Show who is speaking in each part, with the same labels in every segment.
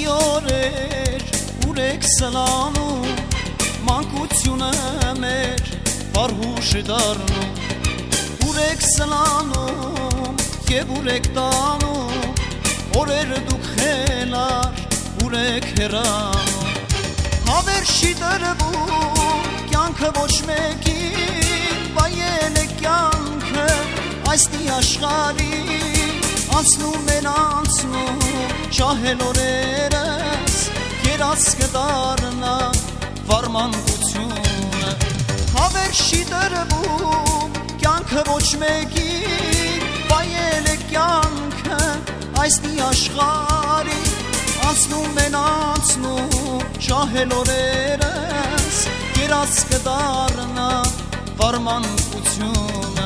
Speaker 1: ոսկի օրեր ուրեք սլանում, մանկությունը մեր վարհուշ դառնում, ուրեք սլանում և ուրեք տանում, օրերը դուք խելար ուրեք հեռանում, հավերժի տրվում կյանքը ոչ մեկին, վայել է կյանքը այսնի աշխարհին, անցնում են անցնում շահել օրերս, երաս կդառնա վարմանկությունը, հավերժի տրվում կյանքը ոչ մեկին, վայել է կյանքը այսնի աշխարհին, անցնում են անցնում շահել օրերս, երաս կդառնա վարմանկությունը։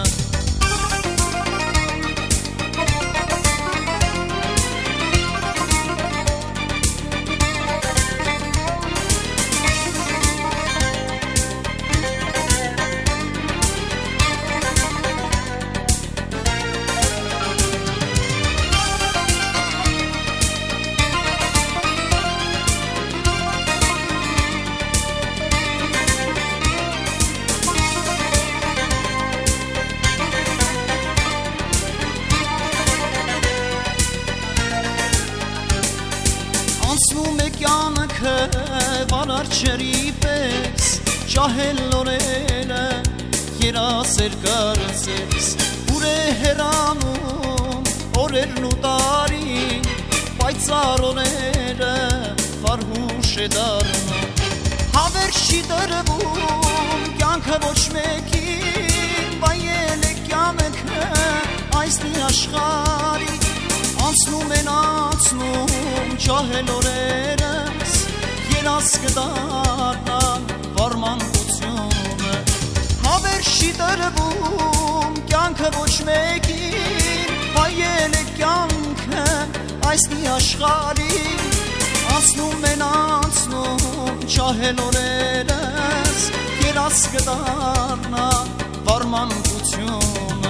Speaker 1: Անցնում է կյանքը վարարչերի պես, շահել օրերը երասեր կարծես, ուր է հեռանում օրերն ու տարին, պայծառ օրերը վարհուշ է դառնում, հավերժի տրվում կյանքը ոչ մեկին, վայել է կյանքը այսնի աշխարհին, անցնում են անցնում շահել օրերս, երաս կդառնան վարմանկությունը, հավերժի տրվում կյանքը ոչ մեկին, վայել է կյանքը այսնի աշխարհին, անցնում են անցնում շահել օրերս, երաս կդառնան վարմանկությունը։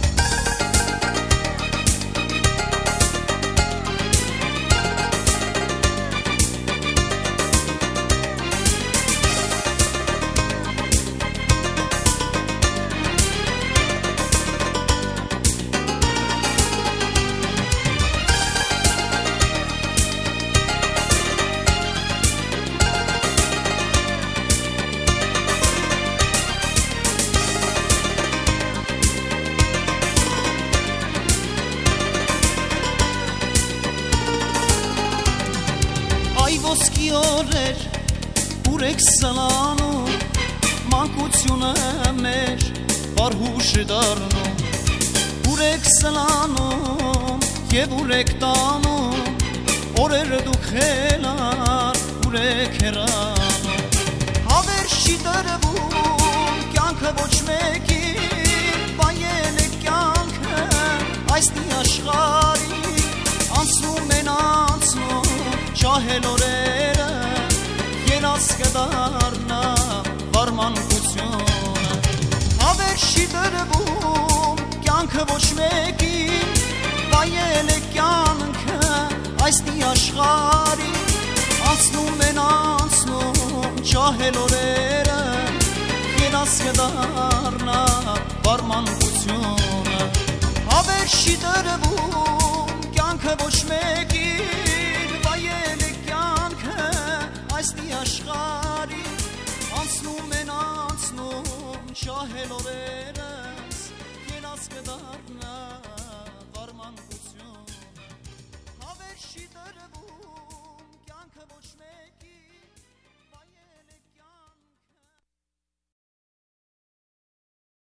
Speaker 1: Ոսկի օրեր ուրեք սլանում, մանկությունը մեր վարհուշ դառնում, ուրեք սլանում և ուրեք տանում, օրերը դուք խելար ուրեք հեռանում, հավերժի տրվում կյանքը ոչ մեկին, վայել է կյանքը այսնի աշխարհին, անցնում են անցնում շահել օրերը, երաս կդառնա վարմանկությունը, հավերժի տրվում կյանքը ոչ մեկին, վայել է կյանքը այսնի աշխարհին, անցնում են անցնում շահել օրերը, երաս կդառնա վարմանկությունը, հավերժի տրվում կյանքը ոչ մեկին, վայել է կյանքը այսնի աշխարհին, անցնում են անցնում շահել օրերը,